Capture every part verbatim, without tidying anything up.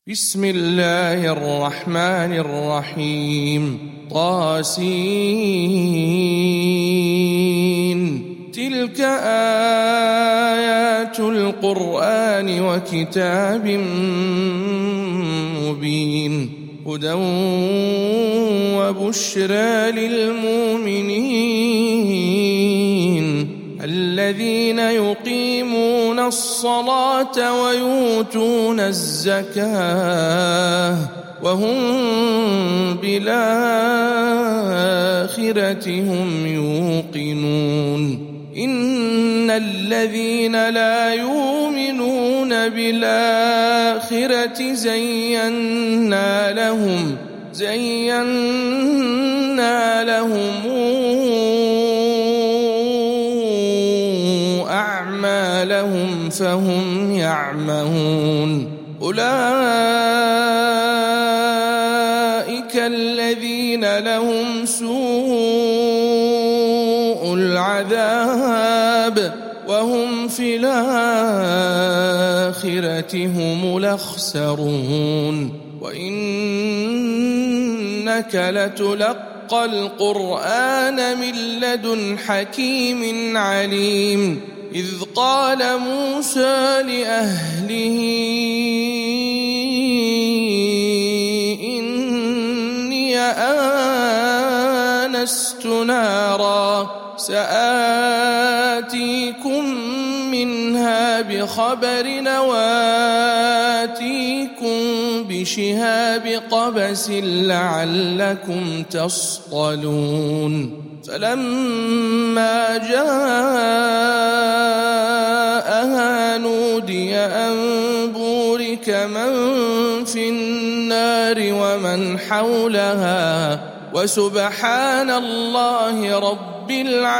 بسم الله الرحمن الرحيم طاسين تلك آيات القرآن وكتاب مبين هدى وبشرى للمؤمنين الذين يقيمون الصلاة ويؤتون الزكاة وهم بالآخرة هم يوقنون إن الذين لا يؤمنون بالآخرة زينا لهم زينا لهم أعمالهم فهم يعمهون أولئك الذين لهم سوء العذاب وهم في الآخرة هم الأخسرون وإنك لتلقى القرآن من لدن حكيم عليم إذ قال موسى لأهله إني آنست نارا سآتيكم منها بخبر وآتيكم بشهاب قبس لعلكم تصطلون فلما جاءها نودي أن بورك من في النار ومن حولها وسبحان الله رب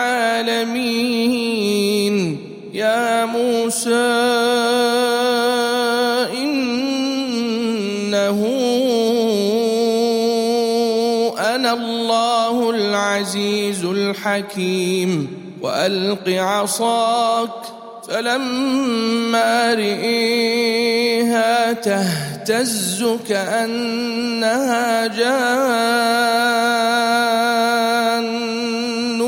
العالمين يا موسى إنه أنا الله العزيز الحكيم وألق عصاك فلما رئيها تهتز كأنها جان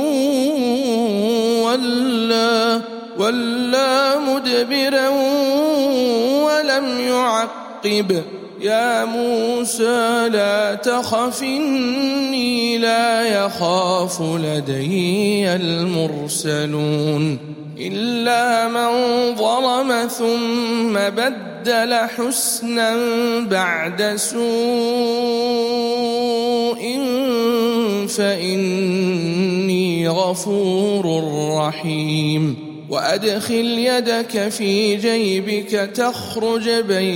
ولا, ولا مدبرا ولم يعقب يا موسى لا تخف إني لا يخاف لدي المرسلون إلا من ظلم ثم بدل حسنا بعد سوء فإني غفور رحيم وأدخل يدك في جيبك تخرج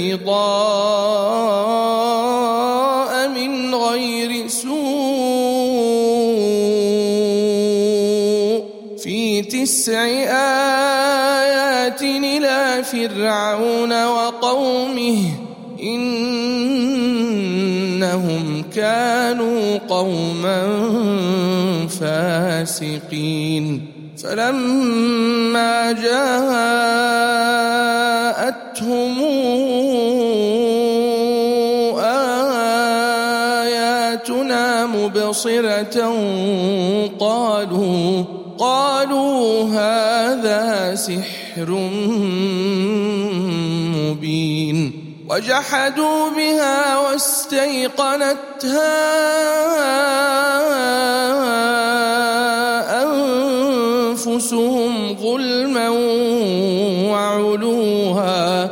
بيضاء من غير سوء في تسع آيات إلى فرعون وقومه إنهم كانوا قوما فاسقين فلما جاءتهم آياتنا مبصرة قالوا قالوا هذا سحر مبين وجحدوا بها واستيقنتها أنفسهم ظلما وعلوها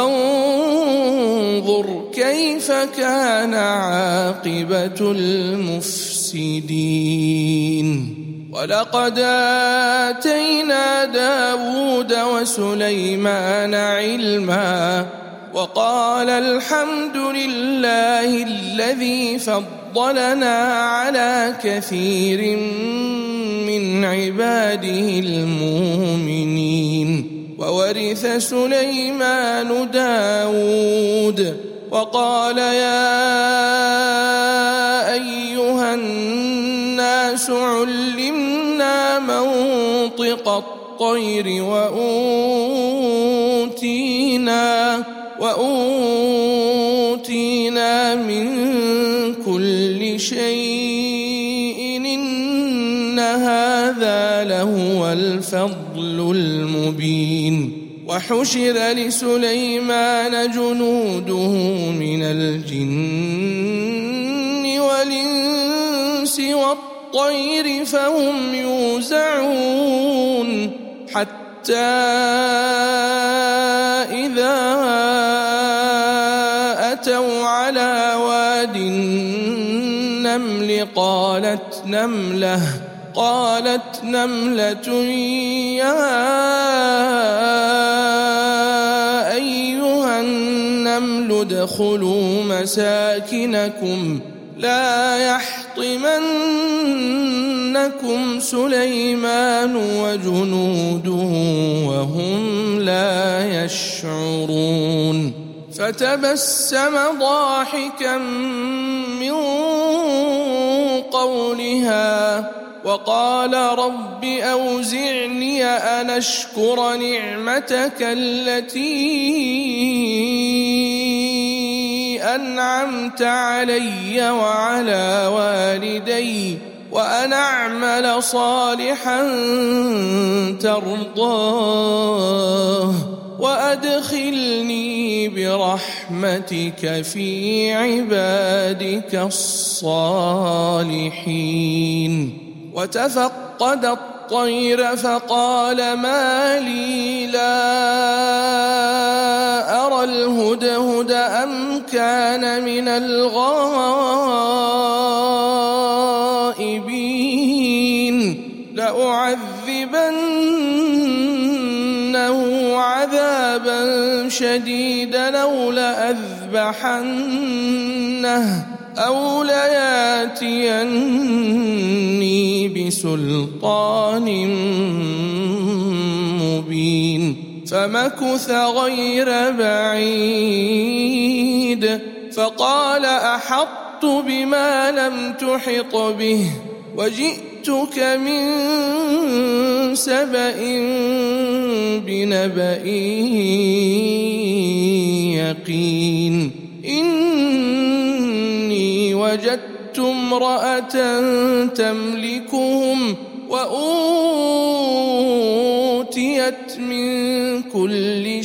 فانظر كيف كان عاقبة المفسدين ولقد آتينا داود وسليمان علما وقال الحمد لله الذي فضلنا على كثير من عباده المؤمنين وورث سليمان داود وقال يا أيها الناس علمنا منطق الطير وأوتينا وأوتينا هو الفضل المبين. وحشر لسليمان جنوده من الجن والإنس والطير فهم يوزعون حتى إذا أتوا على واد النمل قالت نملة قالت نملة يا أيها النمل ادخلوا مساكنكم لا يحطمنكم سليمان وجنوده وهم لا يشعرون. فتبسم ضاحكا من قولها وقال رب أوزعني أن أشكر نعمتك التي أنعمت علي وعلى والدي وأن أعمل صالحا ترضاه وأدخلني برحمتك في عبادك الصالحين. وتفقد الطير فقال ما لي لا أرى الهدهد أم كان من الغائبين لأعذبنه عذابا شديدا أو لأذبحنه أو لياتيني بسلطان مبين. فمكث غير بعيد فقال أحطت بما لم تحط به وجئتك من سبأ بنبأ يقين. إني وجدت امرأة تملكهم وأوتيت من كل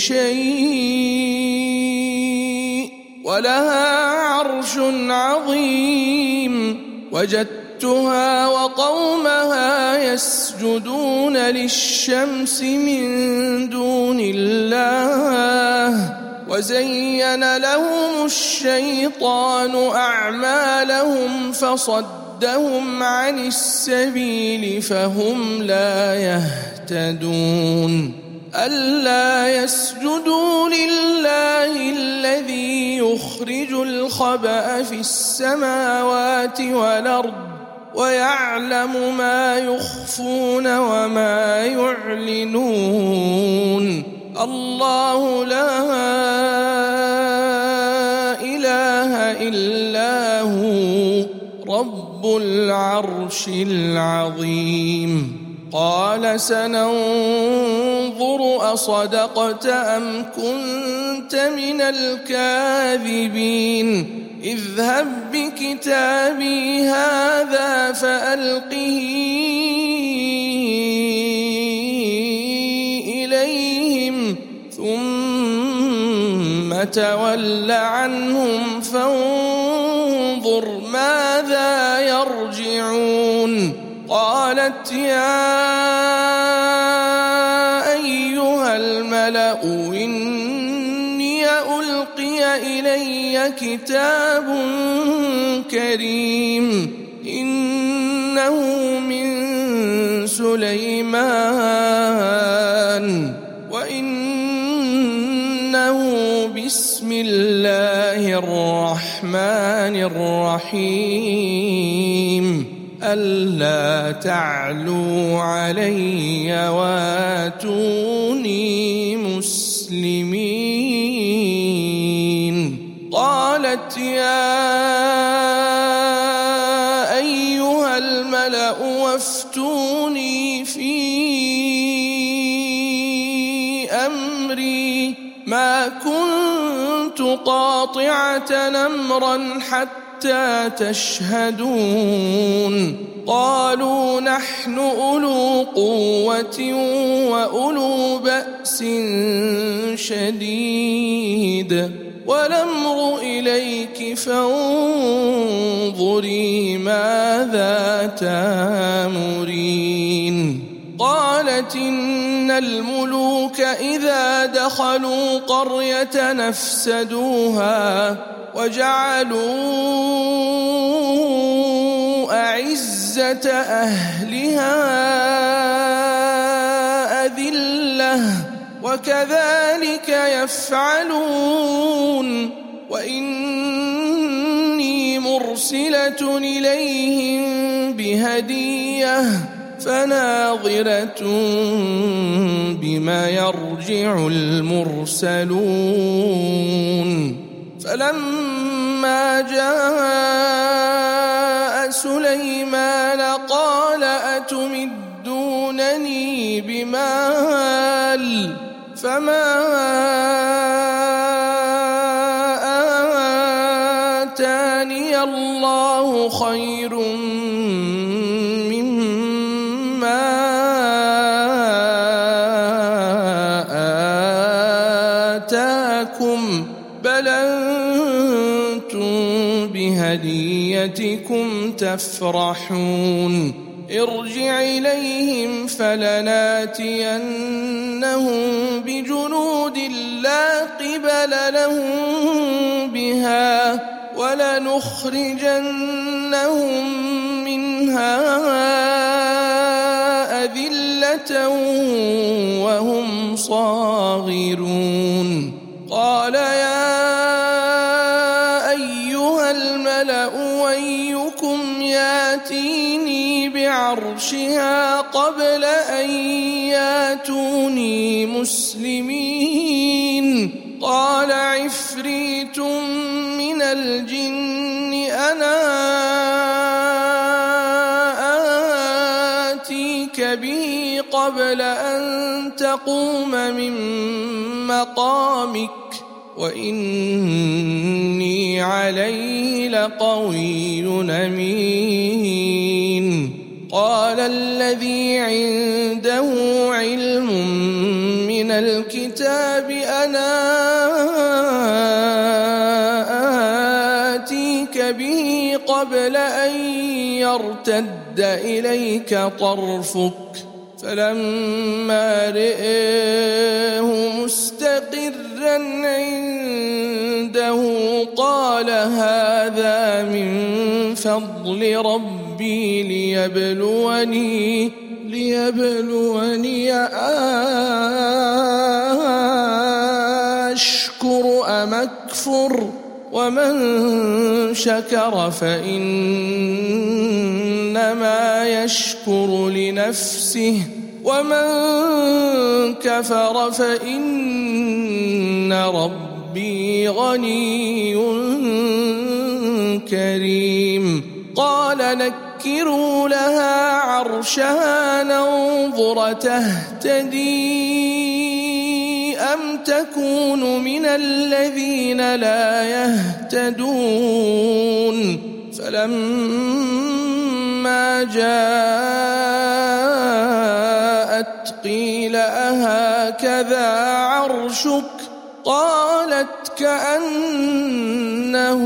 شيء ولها عرش عظيم. وجدتها وقومها يسجدون للشمس من دون الله وزين لهم الشيطان أعمالهم فصدهم عن السبيل فهم لا يهتدون. ألا يسجدوا لله الذي يخرج الخبأ في السماوات والأرض ويعلم ما يخفون وما يعلنون. الله لا إله إلا هو رب العرش العظيم. قال سننظر أصدقت أم كنت من الكاذبين. اذهب بكتابي هذا فألقه إليهم ثم تول عنهم فانظر ماذا يرجعون. قالت يا أيها الملأ إني ألقي إلي كتاب كريم إنه من سليمان وإنه بسم الله الرحمن الرحيم ألا تعلوا علي واتوني مسلمين. قالت يا أيها الملأ وافتوني في أمري ما كنت قاطعة أمرا حتى حتى تشهدون قالوا نحن أولو قوة وأولو بأس شديد والأمر إليك فانظري ماذا تأمرين قالت إن الملوك إذا دخلوا قرية نفسدوها وجعلوا أعزة أهلها أذلة وكذلك يفعلون وإني مرسلة إليهم بهدية فناظرة بما يرجع المرسلون فلما جاء سليمان قال أتمدونني بمال فما آتاني الله خير بل أنتم بهديتكم تفرحون ارجع إليهم فلناتينهم بجنود لا قبل لهم بها ولنخرجنهم منها أذلة وهم صاغرون قال يا أيها الملأ أيكم ياتيني بعرشها قبل أن ياتوني مسلمين قال عفريت من الجن أنا آتيك به قبل أن تقوم من مقامك وإني عليه لقوي أمين قال الذي عنده علم من الكتاب أنا آتيك به قبل أن يرتد إليك طرفك فلما رئيه مستقرا عنده قال هذا من فضل ربي ليبلوني ليبلوني أشكر أم أكفر ومن شكر فإنما يشكر لنفسه ومن كفر فإن ربي غني كريم قال نكروا لها عرشها ننظر تهتدي أم تكون من الذين لا يهتدون فلما جاءت قيل أهكذا عرشك قالت كأنه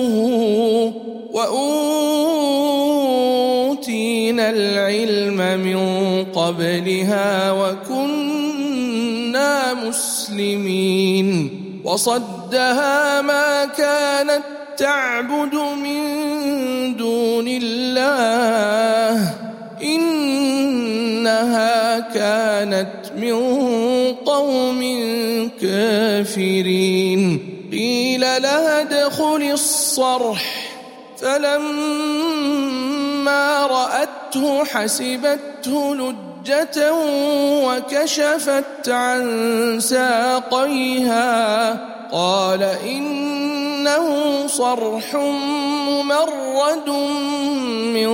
وأوتينا العلم من قبلها وكنا مسلمين وصدها ما كانت تعبد من دون الله إنها كانت من قوم كافرين قيل لها ادخل الصرح فلما رأته حسبته لجة وكشفت عن ساقيها قال إنه صرح ممرد من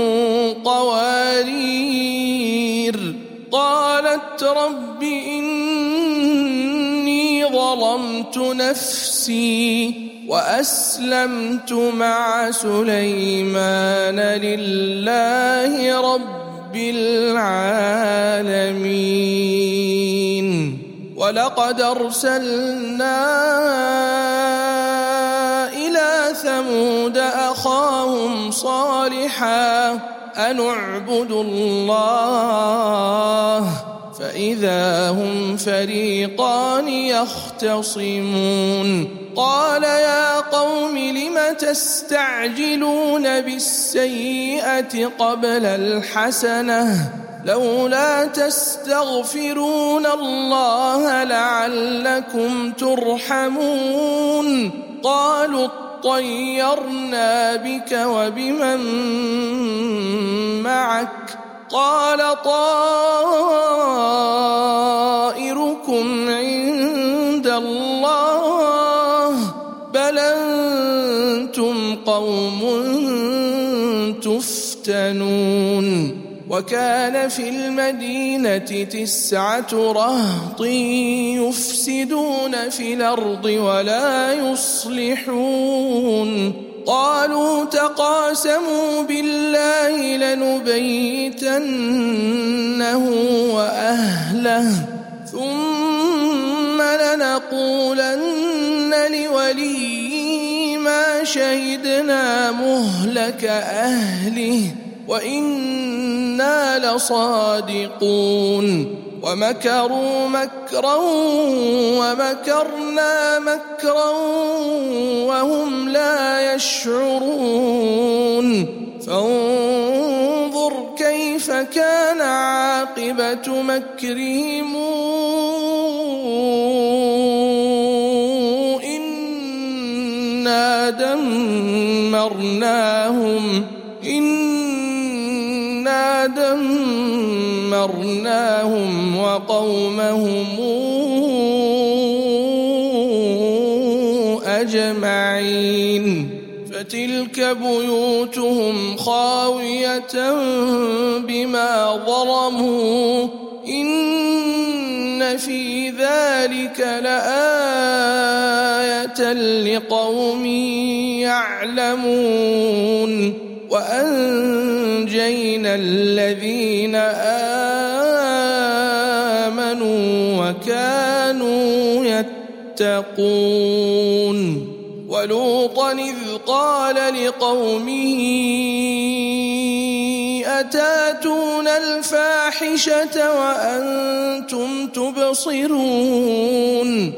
قوارير قالت رب إني ظلمت نفسي وأسلمت مع سليمان لله رب العالمين. ولقد أرسلنا إلى ثمود أخاهم صالحا أن اعبدوا الله فإذا هم فريقان يختصمون. قال يا قوم لم تستعجلون بالسيئة قبل الحسنة لولا تستغفرون الله لعلكم ترحمون. قالوا اطيرنا بك وبمن معك قال طائركم عند الله بل أنتم قوم تفتنون. وكان في المدينة تسعة رهط يفسدون في الأرض ولا يصلحون. قالوا تقاسموا بالله لنبيتنه وأهله ثم لنقولن لوليه ما شهدنا مهلك أهله وإنا لصادقون. ومكروا مكرا ومكرنا مكرا وهم لا يشعرون. فانظر كيف كان عاقبة مكرهم إنا دمرناهم إنا دمرناهم وقومهم أجمعين. فتلك بيوتهم خاوية بما ظلموا إن في ذلك لآية لقوم يعلمون. وأنجينا الذين آمنوا وكانوا يتقون. ولوطا إذ قال لقومه أتاتون الفاحشة وأنتم تبصرون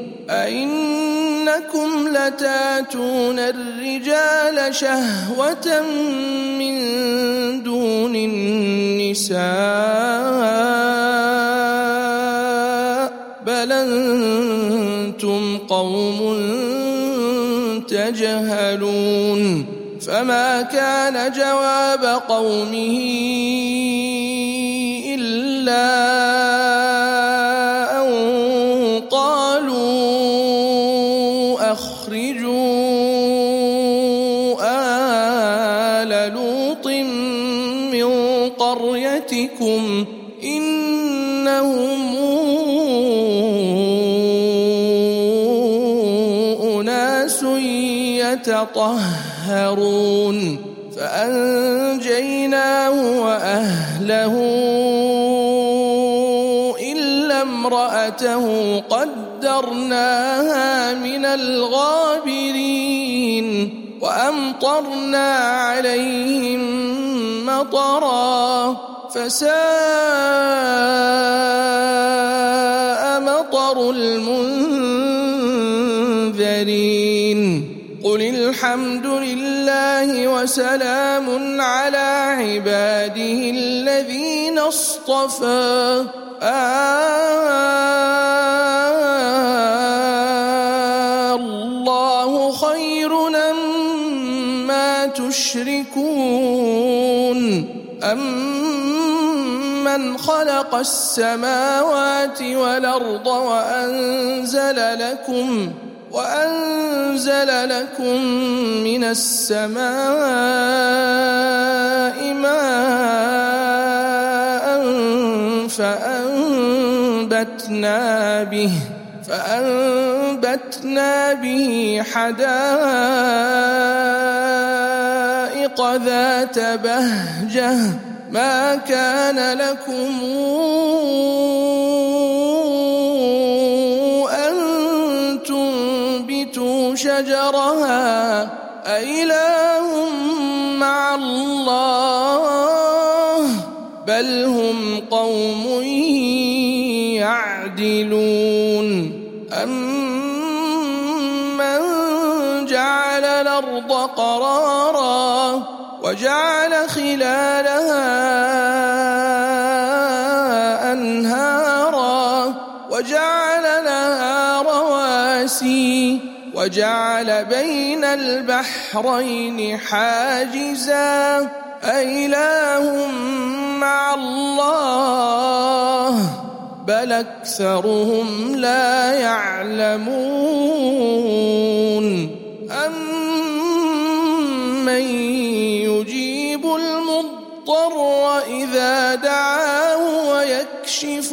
أئنكم لتاتون الرجال شهوة من دون النساء بل أنتم قوم تجهلون. فما كان جواب قومه إلا أن قالوا أخرجوا آل لوط من قريتكم إنهم أناس يتطهرون. فأنجيناه وأهله إلا امرأته قدرناها من الغابرين. وأمطرنا عليهم مطرا فساء مطر المنذرين. قل الحمد لله وسلام على عباده الذين اصطفى الله خير أما تشركون أمن خلق السماوات والأرض وأنزل لكم وأنزل لكم من السماء ماء فأنبتنا به فأنبتنا به حدائق ذات بهجة ما كان لكم أن تنبتوا شجرها أإله مع الله بل هم قوم يعدلون أمن جعل الأرض قرارا وجعل خلالها أنهارا وجعل لها رواسي وجعل بين البحرين حاجزا أإله مع الله بل أكثرهم لا يعلمون أمن يجيب المضطر إذا دعاه ويكشف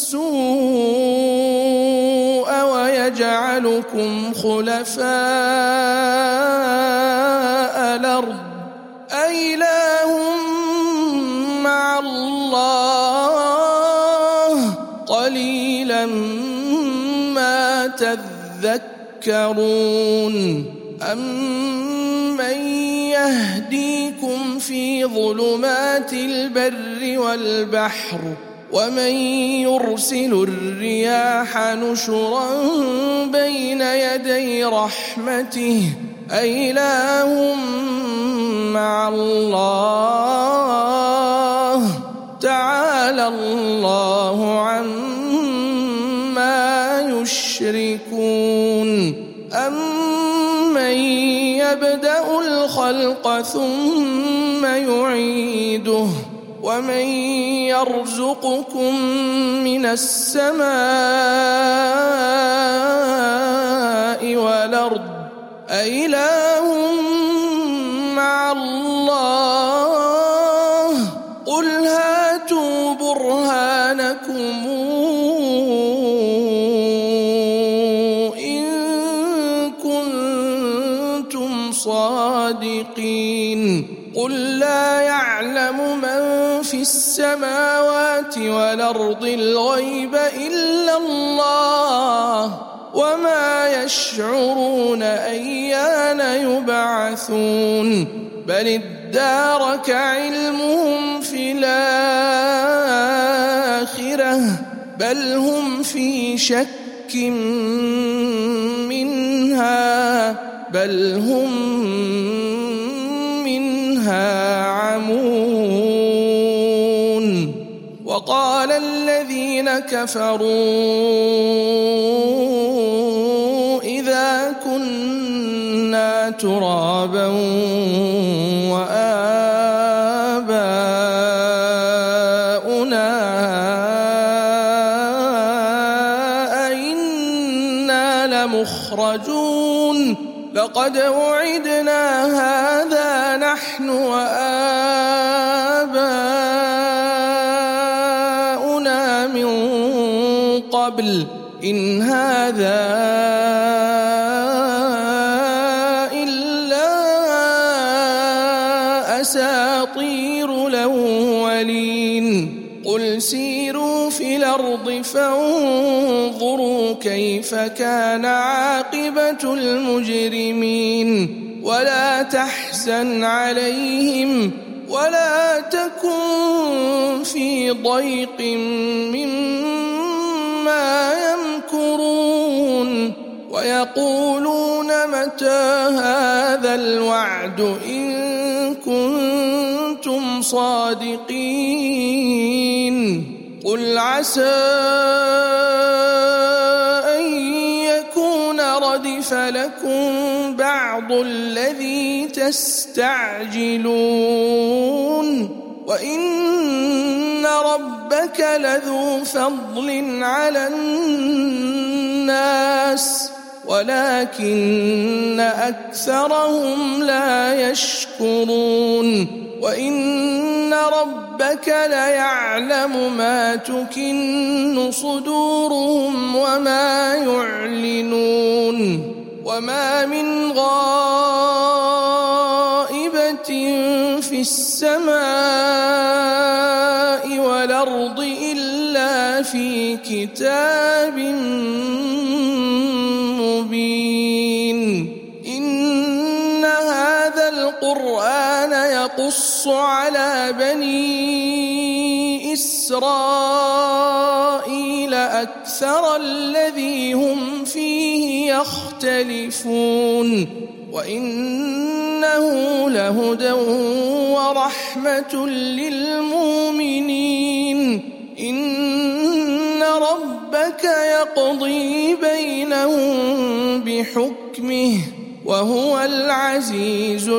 السوء ويجعلكم خلفاء الأرض أإله مع الله قليلا ما تذكرون أمن يهديكم في ظلمات البر والبحر ومن يرسل الرياح نشرا بين يدي رحمته أإله مع الله تعالى الله عما يشركون أمن يبدأ الخلق ثم يعيده ومن يرزقكم من السماء والأرض أإله مع الله قل هاتوا برهانكم إن كنتم صادقين قل لا يعلم من في السماوات والأرض الغيب إلا الله وما يشعرون أيان يبعثون بل ادارك علمهم في الآخرة بل هم في شك منها بل هم منها عمون وقال الذين كفروا إذا كنا ترابا وآباؤنا أئنا لمخرجون لقد وعدنا هذا نحن وآباؤنا من قبل إن هذا إلا أساطير الأولين قل سيروا في الأرض فانظروا كيف كان عاقبة المجرمين ولا تحزن عليهم ولا تكن في ضيق مما يمكرون ويقولون متى هذا الوعد إن كنتم صادقين قل عسى أن يكون ردف لكم بعض الذي تستعجلون وإن ربك لذو فضل على الناس ولكن أكثرهم لا يشكرون وإن ربك ليعلم ما تكن صدورهم وما يعلنون وما من غائبة في السماء والأرض إلا في كتاب مبين إن هذا القرآن يقص على بني إسرائيل أكثر الذي هم فيه يختلفون وإنه لهدى ورحمة للمؤمنين إن ربك يقضي بينهم بحكمه وهو العزيز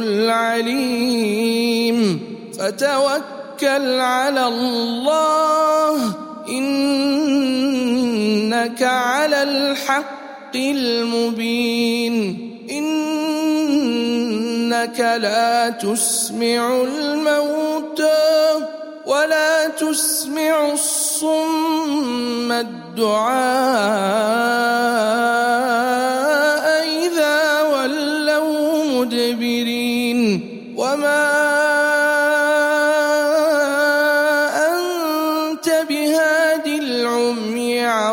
العليم فتوكل على الله إنك على الحق المبين إنك لا تسمع الموتى ولا تسمع الصم الدعاء إذا ولوا مدبرين وما أنت بهاد العمي عن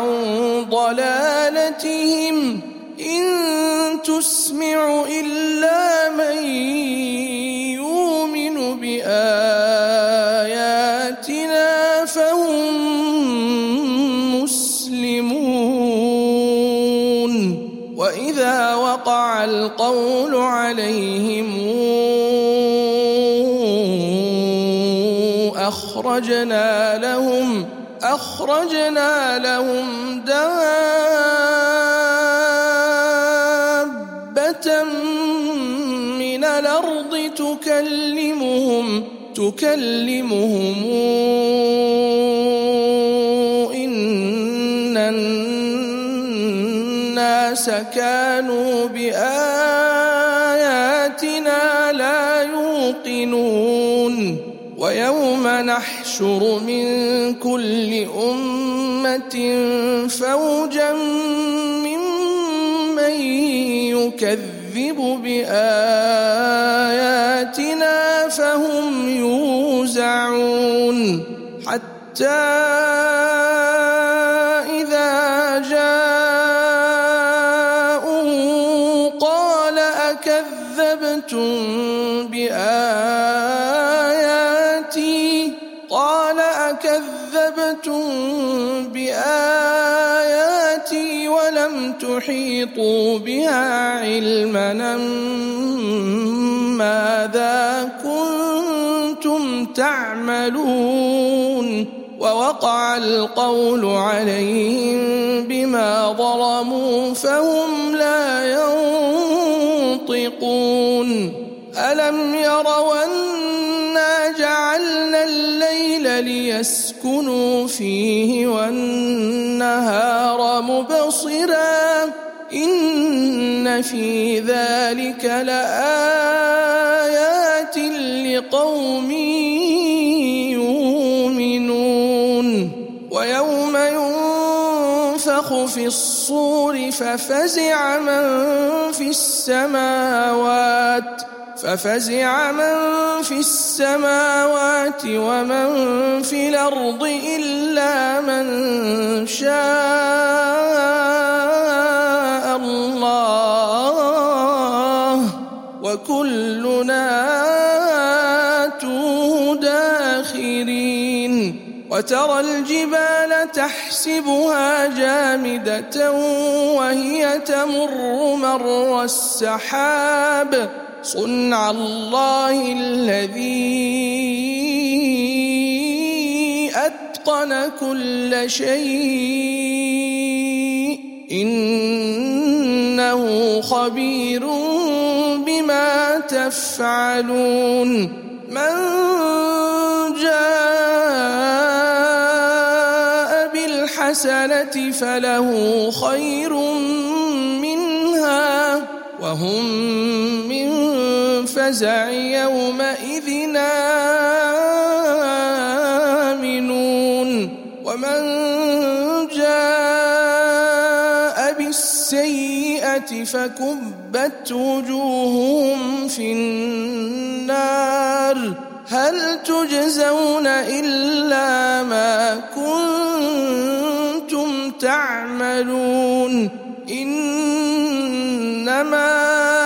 ضلالتهم إن تسمع إلا من يؤمن بآياتنا فهم مسلمون وإذا وقع القول عليهم أخرجنا لهم أخرجنا لهم دابة من الأرض تكلمهم تكلمهم إن الناس كانوا بآياتنا لا يوقنون ويوم نحشر من كل أمة فوجا ممن يكذب بآياتنا فهم يوزعون حتى إذا جاءوا قال أكذبتم بآياتي قال أكذبتم بآياتي ولم تحيطوا بها علما ماذا كنتم تعملون ووقع القول عليهم بما ظلموا فهم لا ينطقون ألم يروا أنا جعلنا الليل ليسكنوا فيه والنهار مبصرا إن في ذلك لآيات لقوم يؤمنون ويوم ينفخ في الصور ففزع من في السماوات ففزع من في السماوات ومن في الأرض إلا من شاء الله وكلنا آتوه داخرين وترى الجبال تحسبها جامدة وهي تمر مر السحاب صنع الله الذي أتقن كل شيء إنه خبير بما تفعلون من جاء بالحسنة فله خير منها وهم من الفزع يومئذ آمنون ومن جاء بالسيئة فكبت وجوههم في النار هل تجزون إلا ما كنتم تعملون إنما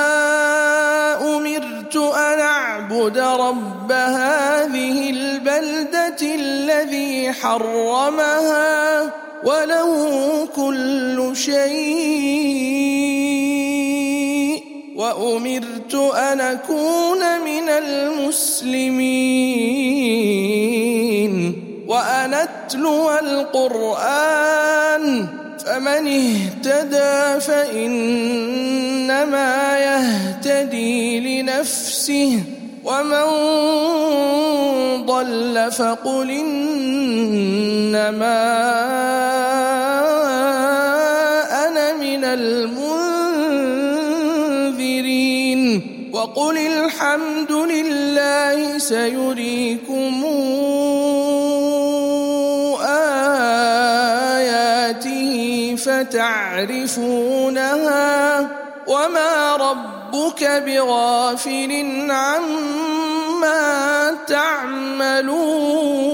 أمرت أن أعبد رب هذه البلدة الذي حرمها وله كل شيء وأمرت أن أكون من المسلمين وأن أتلو القرآن فمن اهتدى فإنما يهتدي لنفسه ومن ضل فقل إنما أنا من المنذرين وقل الحمد لله سيريكم آياته فتعرفونها وما ربك بغافل عما تعملون